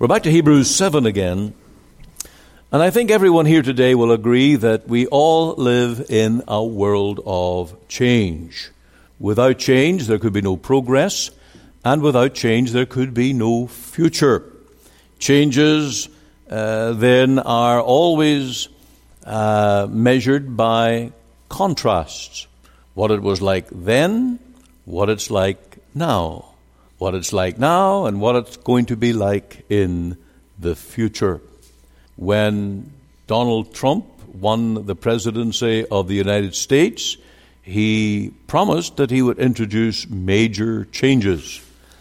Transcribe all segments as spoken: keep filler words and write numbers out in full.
We're back to Hebrews seven again, and I think everyone here today will agree that we all live in a world of change. Without change, there could be no progress, and without change, there could be no future. Changes, uh, then, are always uh, measured by contrasts. What it was like then, what it's like now. What it's like now and what it's going to be like in the future. When Donald Trump won the presidency of the United States, he promised that he would introduce major changes.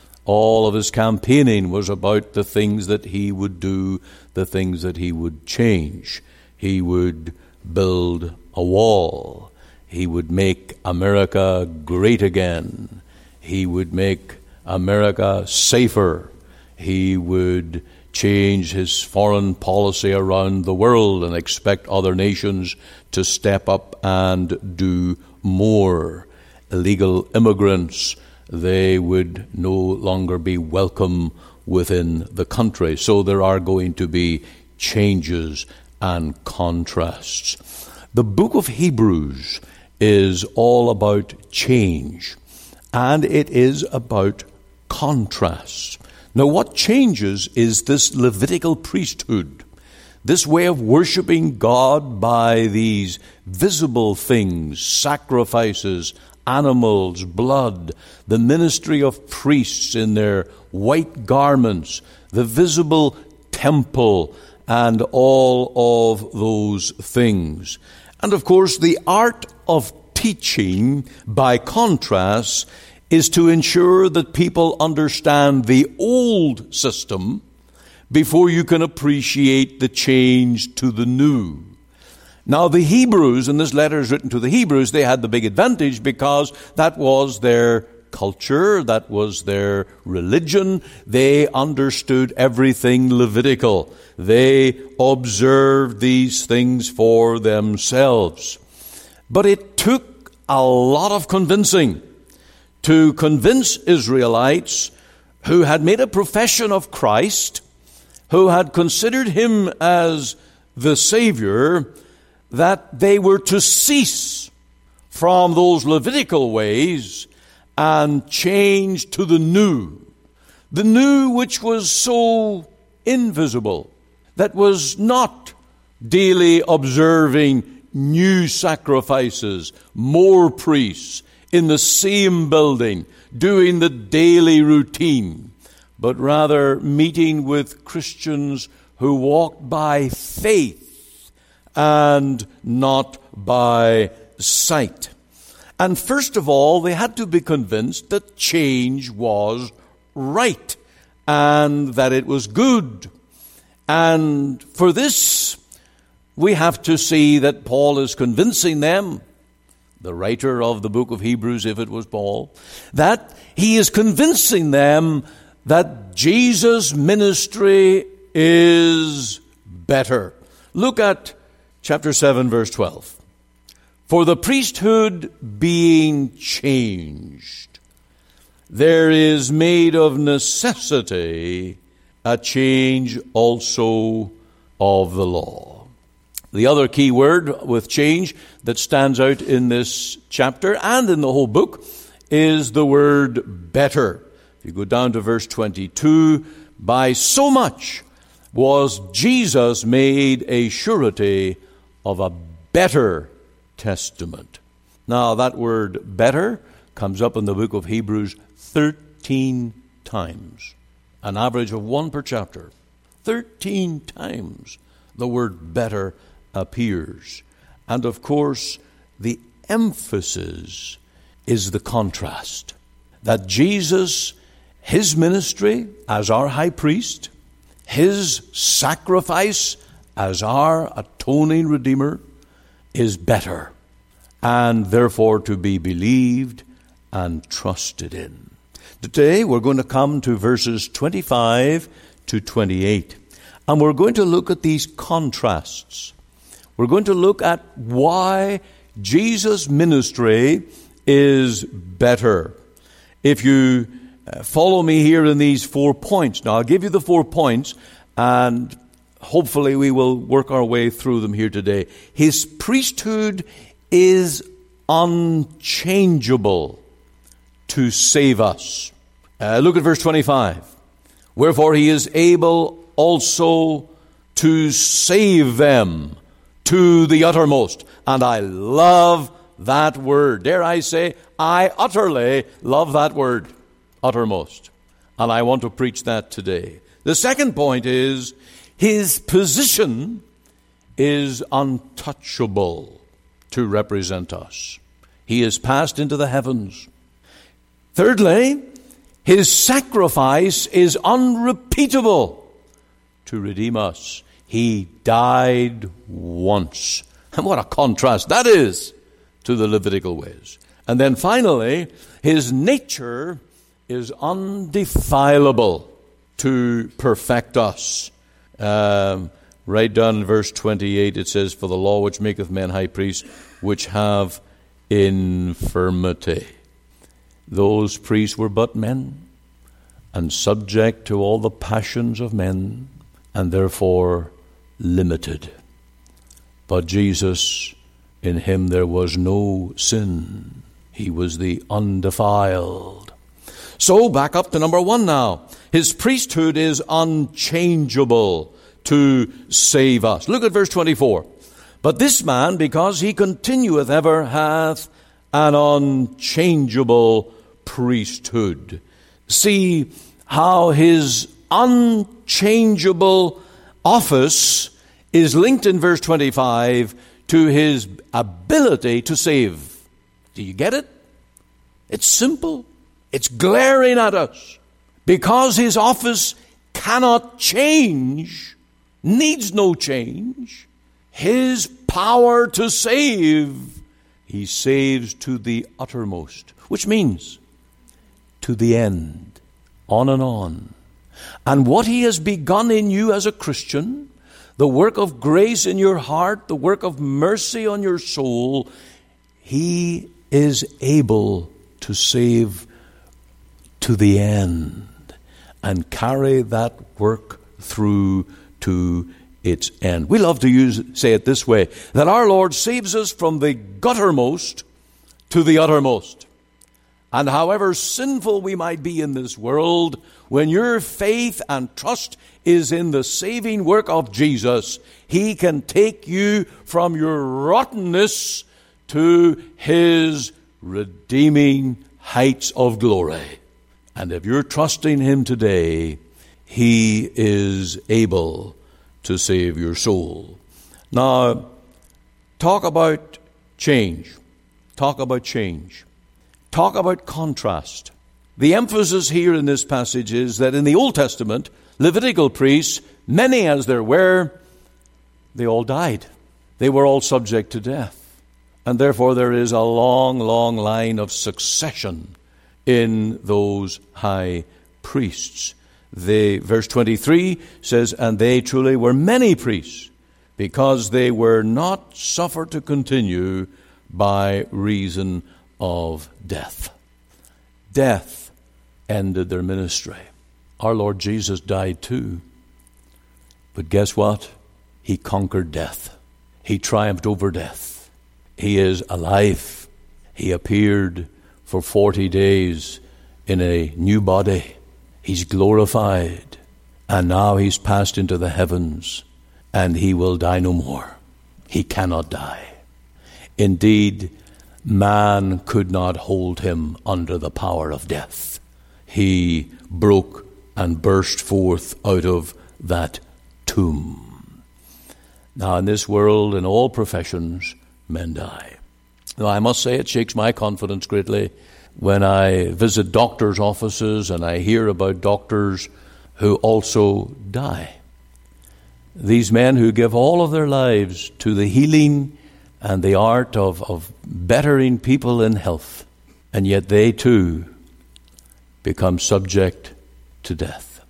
All of his campaigning was about the things that he would do, the things that he would change. He would build a wall. He would make America great again. He would make America safer. He would change his foreign policy around the world and expect other nations to step up and do more. Illegal immigrants, they would no longer be welcome within the country. So there are going to be changes and contrasts. The book of Hebrews is all about change, and it is about contrasts. Now, what changes is this Levitical priesthood, this way of worshiping God by these visible things, sacrifices, animals, blood, the ministry of priests in their white garments, the visible temple, and all of those things. And of course, the art of teaching by contrast is to ensure that people understand the old system before you can appreciate the change to the new. Now, the Hebrews, and this letter is written to the Hebrews, they had the big advantage because that was their culture, that was their religion. They understood everything Levitical. They observed these things for themselves. But it took a lot of convincing to convince Israelites who had made a profession of Christ, who had considered him as the Savior, that they were to cease from those Levitical ways and change to the new. The new which was so invisible, that was not daily observing new sacrifices, more priests, in the same building, doing the daily routine, but rather meeting with Christians who walked by faith and not by sight. And first of all, they had to be convinced that change was right and that it was good. And for this, we have to see that Paul is convincing them, the writer of the book of Hebrews, if it was Paul, that he is convincing them that Jesus' ministry is better. Look at chapter seven, verse twelve. For the priesthood being changed, there is made of necessity a change also of the law. The other key word with change that stands out in this chapter and in the whole book is the word better. If you go down to verse twenty-two, by so much was Jesus made a surety of a better testament. Now that word better comes up in the book of Hebrews thirteen times, an average of one per chapter. Thirteen times the word better appears. And of course, the emphasis is the contrast. That Jesus, his ministry as our high priest, his sacrifice as our atoning Redeemer is better, and therefore to be believed and trusted in. Today we're going to come to verses twenty-five to twenty-eight, and we're going to look at these contrasts. We're going to look at why Jesus' ministry is better. If you uh, follow me here in these four points. Now, I'll give you the four points, and hopefully we will work our way through them here today. His priesthood is unchangeable to save us. Uh, look at verse twenty-five. Wherefore he is able also to save them to the uttermost. And I love that word. Dare I say, I utterly love that word, uttermost. And I want to preach that today. The second point is, his position is untouchable to represent us. He is passed into the heavens. Thirdly, his sacrifice is unrepeatable to redeem us. He died once. And what a contrast that is to the Levitical ways. And then finally, his nature is undefilable to perfect us. Um, right down in verse twenty-eight, it says, For the law which maketh men high priests, which have infirmity. Those priests were but men, and subject to all the passions of men, and therefore limited. But Jesus, in him there was no sin. He was the undefiled. So, back up to number one now. His priesthood is unchangeable to save us. Look at verse twenty-four. But this man, because he continueth ever, hath an unchangeable priesthood. See how his unchangeable office is linked in verse twenty-five to his ability to save. Do you get it? It's simple. It's glaring at us. Because his office cannot change, needs no change, his power to save, he saves to the uttermost, which means to the end, on and on. And what he has begun in you as a Christian, the work of grace in your heart, the work of mercy on your soul, he is able to save to the end and carry that work through to its end. We love to use say it this way, that our Lord saves us from the guttermost to the uttermost. And however sinful we might be in this world, when your faith and trust is in the saving work of Jesus, he can take you from your rottenness to his redeeming heights of glory. And if you're trusting him today, he is able to save your soul. Now, talk about change. Talk about change. Talk about contrast. The emphasis here in this passage is that in the Old Testament, Levitical priests, many as there were, they all died. They were all subject to death. And therefore there is a long, long line of succession in those high priests. They, verse twenty-three says, And they truly were many priests, because they were not suffered to continue by reason of death. Death ended their ministry. Our Lord Jesus died too. But guess what? He conquered death. He triumphed over death. He is alive. He appeared for forty days in a new body. He's glorified. And now he's passed into the heavens, and he will die no more. He cannot die. Indeed, man could not hold him under the power of death. He broke and burst forth out of that tomb. Now, in this world, in all professions, men die. Now, I must say it shakes my confidence greatly when I visit doctors' offices and I hear about doctors who also die. These men who give all of their lives to the healing and the art of, of bettering people in health, and yet they too become subject to death.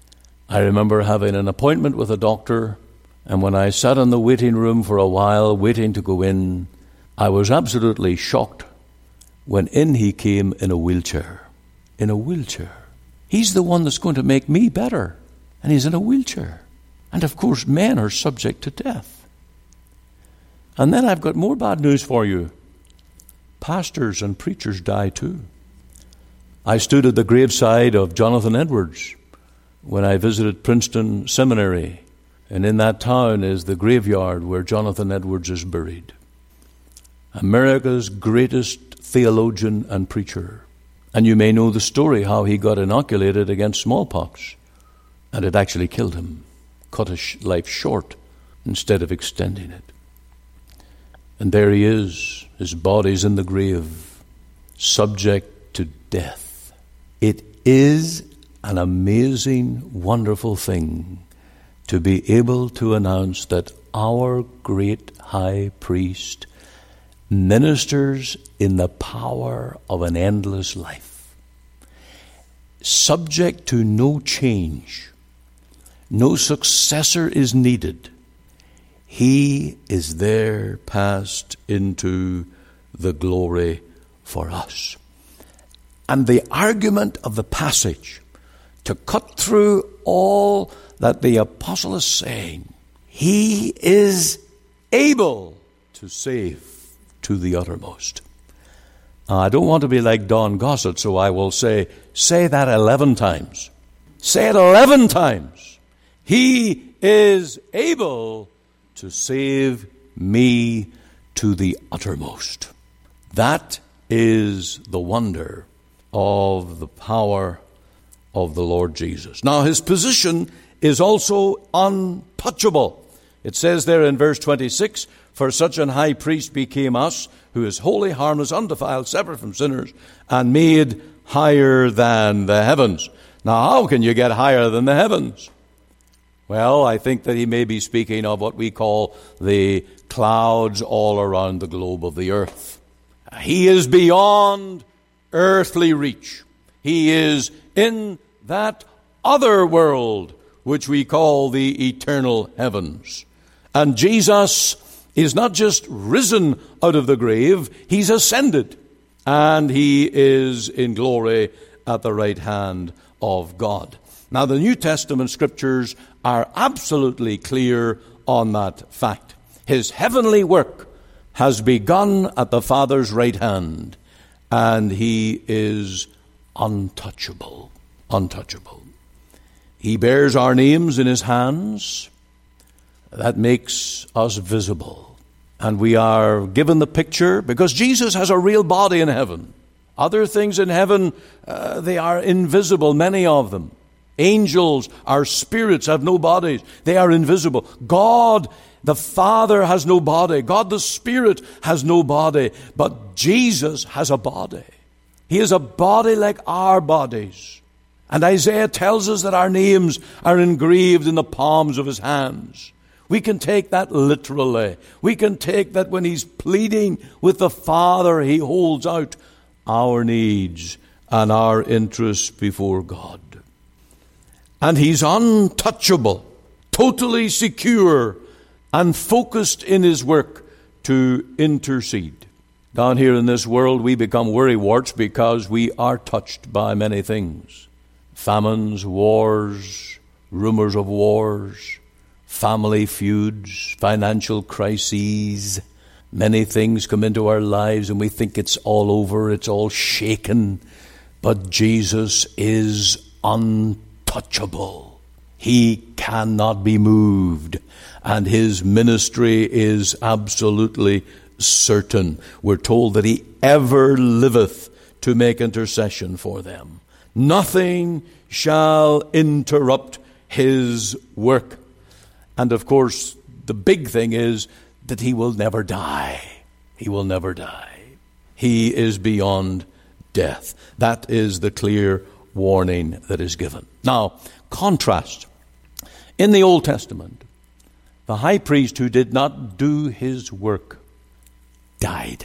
I remember having an appointment with a doctor, and when I sat in the waiting room for a while, waiting to go in, I was absolutely shocked when in he came in a wheelchair. In a wheelchair. He's the one that's going to make me better. And he's in a wheelchair. And of course, men are subject to death. And then I've got more bad news for you. Pastors and preachers die too. I stood at the graveside of Jonathan Edwards when I visited Princeton Seminary. And in that town is the graveyard where Jonathan Edwards is buried. America's greatest theologian and preacher. And you may know the story how he got inoculated against smallpox. And it actually killed him. Cut his life short instead of extending it. And there he is. His body's in the grave, subject to death. It is an amazing, wonderful thing to be able to announce that our great high priest ministers in the power of an endless life, subject to no change. No successor is needed. He is there passed into the glory for us. And the argument of the passage, to cut through all that the apostle is saying, he is able to save to the uttermost. Now, I don't want to be like Don Gossett, so I will say, say that eleven times. Say it eleven times. He is able to save me to the uttermost. That is the wonder of the power of the Lord Jesus. Now, his position is also untouchable. It says there in verse twenty-six, for such an high priest became us, who is holy, harmless, undefiled, separate from sinners, and made higher than the heavens. Now, how can you get higher than the heavens? Well, I think that he may be speaking of what we call the clouds all around the globe of the earth. He is beyond earthly reach. He is in that other world which we call the eternal heavens. And Jesus is not just risen out of the grave, he's ascended. And he is in glory at the right hand of God. Now, the New Testament scriptures are absolutely clear on that fact. His heavenly work has begun at the Father's right hand, and he is untouchable, untouchable. He bears our names in his hands. That makes us visible. And we are given the picture, because Jesus has a real body in heaven. Other things in heaven, uh, they are invisible, many of them. Angels, our spirits, have no bodies. They are invisible. God, the Father, has no body. God, the Spirit, has no body. But Jesus has a body. He has a body like our bodies. And Isaiah tells us that our names are engraved in the palms of his hands. We can take that literally. We can take that when he's pleading with the Father, he holds out our needs and our interests before God. And he's untouchable, totally secure, and focused in his work to intercede. Down here in this world, we become worrywarts because we are touched by many things. Famines, wars, rumors of wars, family feuds, financial crises. Many things come into our lives and we think it's all over, it's all shaken. But Jesus is untouchable. Touchable. He cannot be moved, and his ministry is absolutely certain. We're told that he ever liveth to make intercession for them. Nothing shall interrupt his work. And of course, the big thing is that he will never die. He will never die. He is beyond death. That is the clear warning that is given. Now, contrast. In the Old Testament, the high priest who did not do his work died.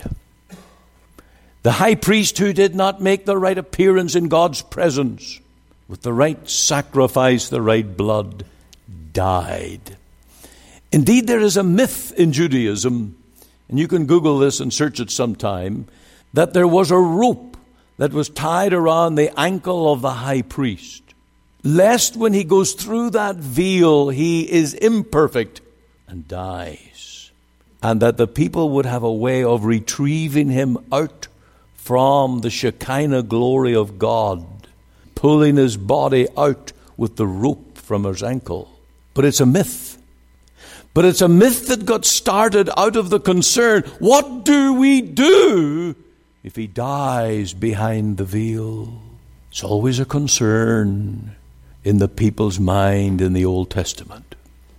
The high priest who did not make the right appearance in God's presence with the right sacrifice, the right blood, died. Indeed, there is a myth in Judaism, and you can Google this and search it sometime, that there was a rope that was tied around the ankle of the high priest, lest when he goes through that veil, he is imperfect and dies. And that the people would have a way of retrieving him out from the Shekinah glory of God, pulling his body out with the rope from his ankle. But it's a myth. But it's a myth that got started out of the concern, what do we do if he dies behind the veil? It's always a concern in the people's mind in the Old Testament.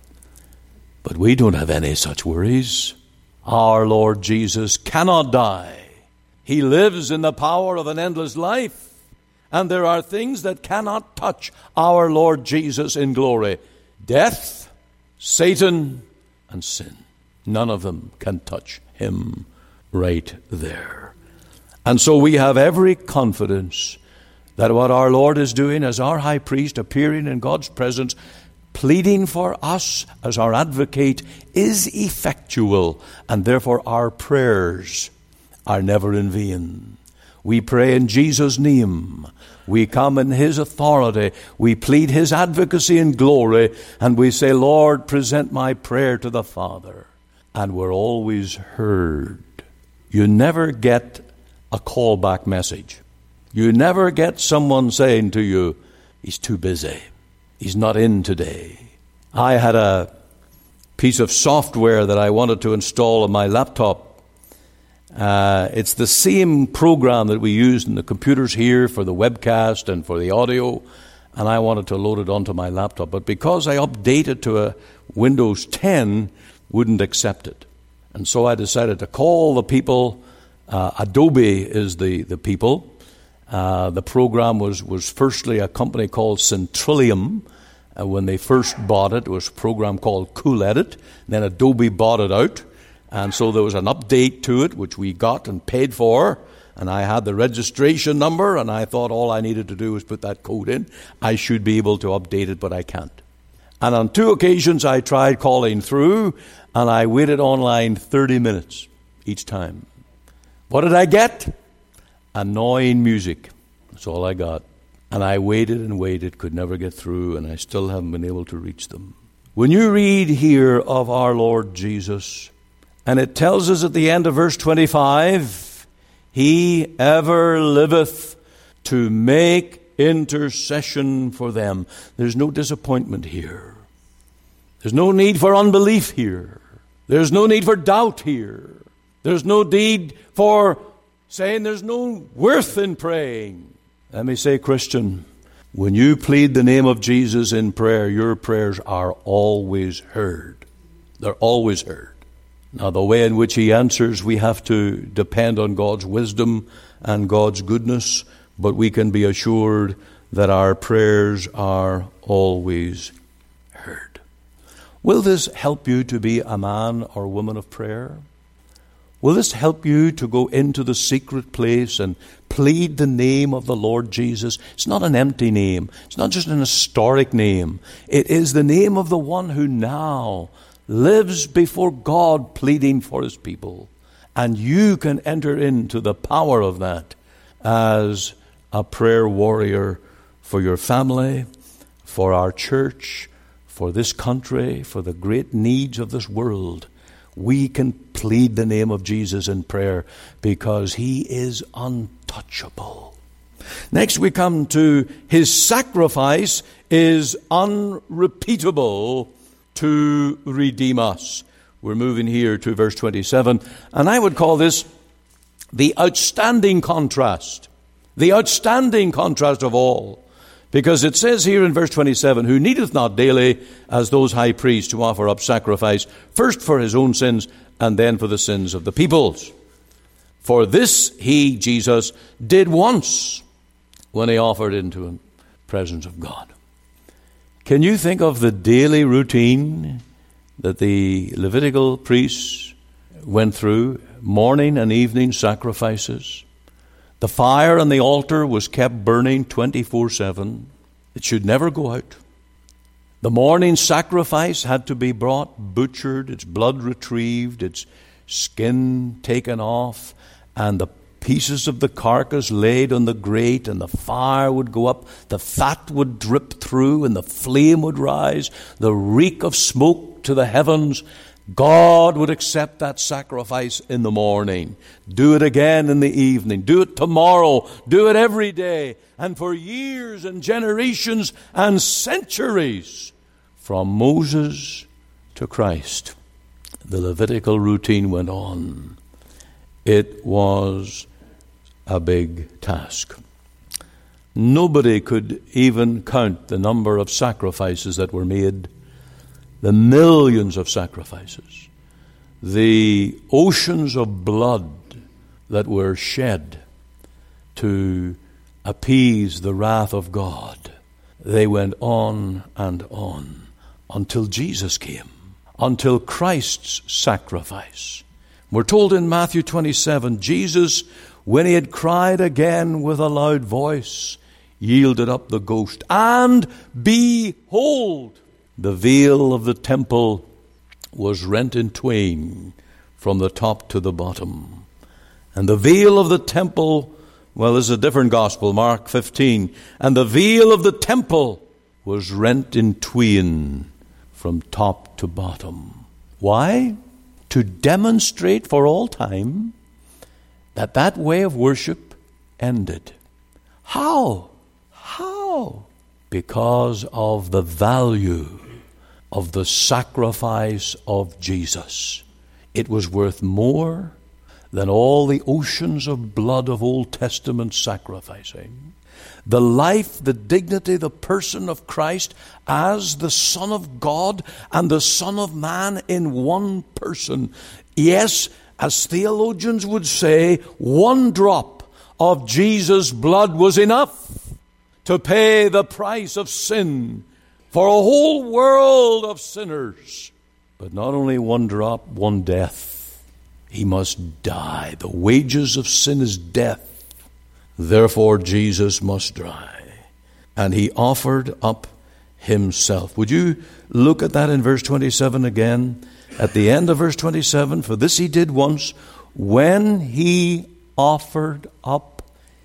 But we don't have any such worries. Our Lord Jesus cannot die. He lives in the power of an endless life. And there are things that cannot touch our Lord Jesus in glory. Death, Satan, and sin. None of them can touch him right there. And so we have every confidence that what our Lord is doing as our high priest, appearing in God's presence, pleading for us as our advocate, is effectual, and therefore our prayers are never in vain. We pray in Jesus' name. We come in his authority. We plead his advocacy and glory, and we say, Lord, present my prayer to the Father. And we're always heard. You never get a callback message. You never get someone saying to you, he's too busy. He's not in today. I had a piece of software that I wanted to install on my laptop. Uh, it's the same program that we use in the computers here for the webcast and for the audio, and I wanted to load it onto my laptop. But because I updated to a Windows ten, wouldn't accept it. And so I decided to call the people. Uh, Adobe is the, the people. Uh, the program was, was firstly a company called Centrillium. Uh, when they first bought it, it was a program called CoolEdit. Then Adobe bought it out. And so there was an update to it, which we got and paid for. And I had the registration number, and I thought all I needed to do was put that code in. I should be able to update it, but I can't. And on two occasions I tried calling through, and I waited online thirty minutes each time. What did I get? Annoying music. That's all I got. And I waited and waited, could never get through, and I still haven't been able to reach them. When you read here of our Lord Jesus, and it tells us at the end of verse twenty-five, he ever liveth to make intercession for them. There's no disappointment here. There's no need for unbelief here. There's no need for doubt here. There's no need for saying there's no worth in praying. Let me say, Christian, when you plead the name of Jesus in prayer, your prayers are always heard. They're always heard. Now, the way in which he answers, we have to depend on God's wisdom and God's goodness, but we can be assured that our prayers are always heard. Will this help you to be a man or woman of prayer? Will this help you to go into the secret place and plead the name of the Lord Jesus? It's not an empty name. It's not just an historic name. It is the name of the one who now lives before God pleading for his people. And you can enter into the power of that as a prayer warrior for your family, for our church, for this country, for the great needs of this world. We can plead the name of Jesus in prayer because he is untouchable. Next we come to his sacrifice is unrepeatable to redeem us. We're moving here to verse twenty-seven, and I would call this the outstanding contrast. The outstanding contrast of all. Because it says here in verse twenty-seven, who needeth not daily as those high priests to offer up sacrifice, first for his own sins, and then for the sins of the peoples. For this he, Jesus, did once when he offered into the presence of God. Can you think of the daily routine that the Levitical priests went through? Morning and evening sacrifices. The fire on the altar was kept burning twenty-four seven. It should never go out. The morning sacrifice had to be brought, butchered, its blood retrieved, its skin taken off, and the pieces of the carcass laid on the grate, and the fire would go up, the fat would drip through, and the flame would rise, the reek of smoke to the heavens. God would accept that sacrifice in the morning. Do it again in the evening. Do it tomorrow. Do it every day. And for years and generations and centuries, from Moses to Christ, the Levitical routine went on. It was a big task. Nobody could even count the number of sacrifices that were made, the millions of sacrifices, the oceans of blood that were shed to appease the wrath of God. They went on and on until Jesus came, until Christ's sacrifice. We're told in Matthew twenty-seven, Jesus, when he had cried again with a loud voice, yielded up the ghost. And behold, the veil of the temple was rent in twain from the top to the bottom. And the veil of the temple, well, this is a different gospel, Mark fifteen. And the veil of the temple was rent in twain from top to bottom. Why? To demonstrate for all time that that way of worship ended. How? How? Because of the value of the sacrifice of Jesus. It was worth more than all the oceans of blood of Old Testament sacrificing. The life, the dignity, the person of Christ as the Son of God and the Son of Man in one person. Yes, as theologians would say, one drop of Jesus' blood was enough to pay the price of sin for a whole world of sinners. But not only one drop, one death. He must die. The wages of sin is death. Therefore, Jesus must die. And he offered up himself. Would you look at that in verse twenty-seven again? At the end of verse twenty-seven, for this he did once, when he offered up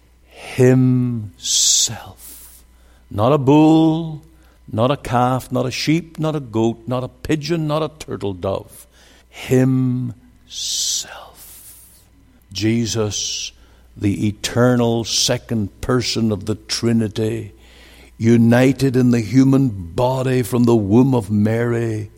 himself. Not a bull, not a calf, not a sheep, not a goat, not a pigeon, not a turtle dove. Himself. Jesus, the eternal second person of the Trinity, united in the human body from the womb of Mary,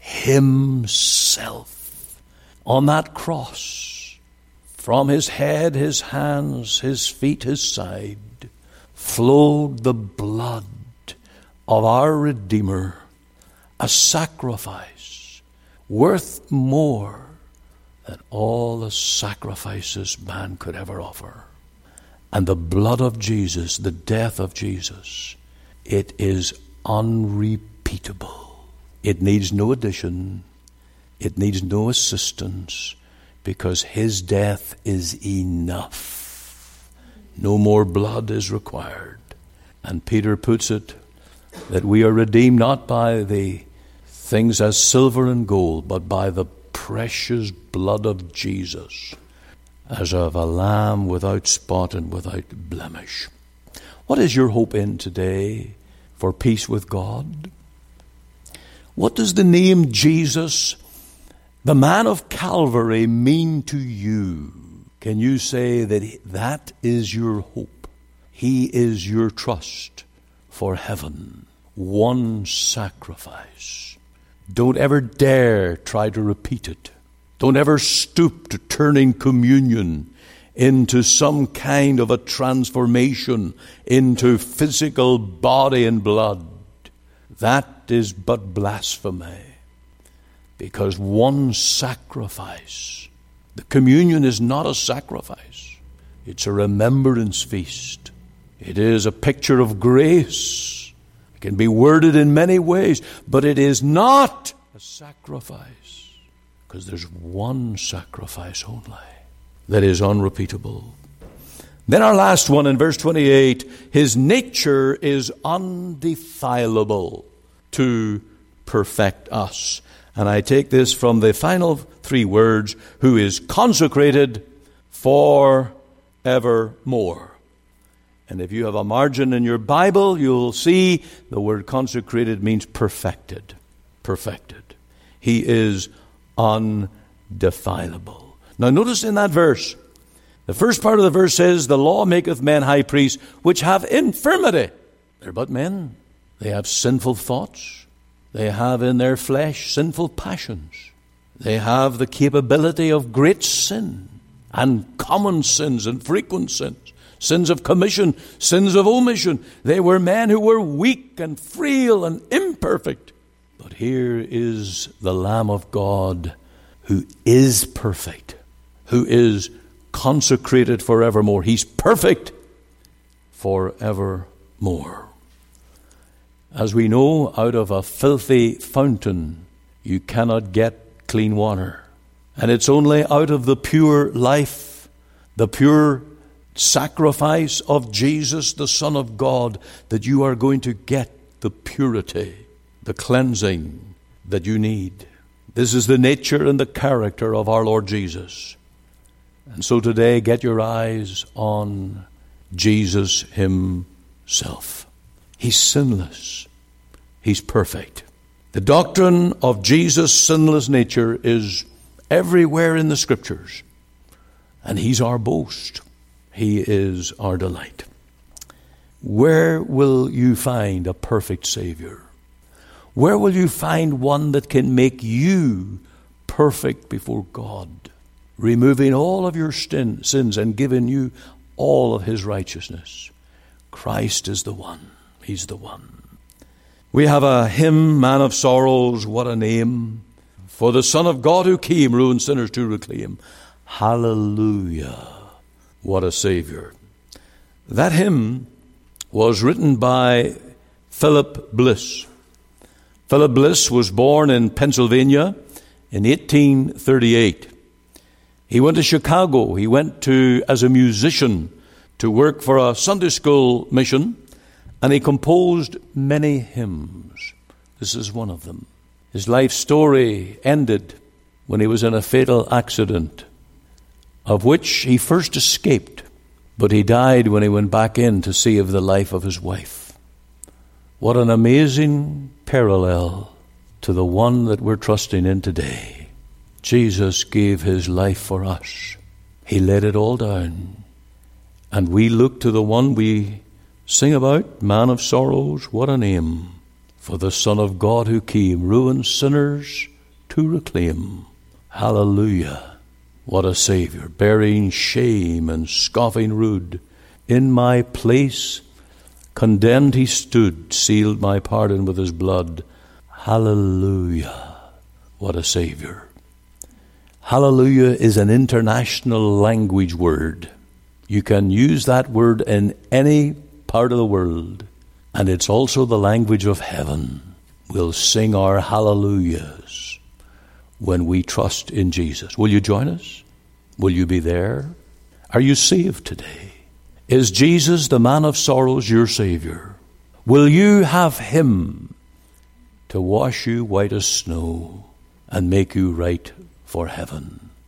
himself. On that cross, from his head, his hands, his feet, his side, flowed the blood of our Redeemer, a sacrifice worth more than all the sacrifices man could ever offer. And the blood of Jesus, the death of Jesus, it is unrepeatable. It needs no addition. It needs no assistance, because his death is enough. No more blood is required. And Peter puts it that we are redeemed not by the things as silver and gold, but by the precious blood of Jesus, as of a lamb without spot and without blemish. What is your hope in today for peace with God? What does the name Jesus, the man of Calvary, mean to you? Can you say that that is your hope? He is your trust for heaven. One sacrifice. Don't ever dare try to repeat it. Don't ever stoop to turning communion into some kind of a transformation into physical body and blood. That is but blasphemy. Because one sacrifice, the communion is not a sacrifice. It's a remembrance feast. It is a picture of grace. It can be worded in many ways, but it is not a sacrifice, because there's one sacrifice only that is unrepeatable. Then our last one in verse twenty-eight, his nature is undefilable to perfect us. And I take this from the final three words, who is consecrated for evermore. And if you have a margin in your Bible, you'll see the word consecrated means perfected. Perfected. He is undefilable. Now notice in that verse, the first part of the verse says, the law maketh men high priests, which have infirmity. They're but men. They have sinful thoughts. They have in their flesh sinful passions. They have the capability of great sin and common sins and frequent sins. Sins of commission, sins of omission. They were men who were weak and frail and imperfect. But here is the Lamb of God who is perfect, who is consecrated forevermore. He's perfect forevermore. As we know, out of a filthy fountain, you cannot get clean water. And it's only out of the pure life, the pure sacrifice of Jesus, the Son of God, that you are going to get the purity, the cleansing that you need. This is the nature and the character of our Lord Jesus. And so today, get your eyes on Jesus himself. He's sinless. He's perfect. The doctrine of Jesus' sinless nature is everywhere in the Scriptures. And he's our boast. He is our delight. Where will you find a perfect Savior? Where will you find one that can make you perfect before God, removing all of your sin, sins and giving you all of his righteousness? Christ is the one. He's the one. We have a hymn, Man of Sorrows, what a name. For the Son of God who came, ruined sinners to reclaim. Hallelujah. What a Savior. That hymn was written by Philip Bliss. Philip Bliss was born in Pennsylvania in eighteen thirty-eight. He went to Chicago. He went to, as a musician, to work for a Sunday school mission, and he composed many hymns. This is one of them. His life story ended when he was in a fatal accident, of which he first escaped, but he died when he went back in to save the life of his wife. What an amazing parallel to the one that we're trusting in today. Jesus gave his life for us. He laid it all down. And we look to the one we sing about, Man of Sorrows, what a name. For the Son of God who came, ruined sinners to reclaim. Hallelujah. What a Savior, bearing shame and scoffing rude. In my place, condemned he stood, sealed my pardon with his blood. Hallelujah. What a Savior. Hallelujah is an international language word. You can use that word in any part of the world. And it's also the language of heaven. We'll sing our hallelujahs when we trust in Jesus. Will you join us? Will you be there? Are you saved today? Is Jesus, the Man of Sorrows, your Savior? Will you have him to wash you white as snow and make you right for heaven?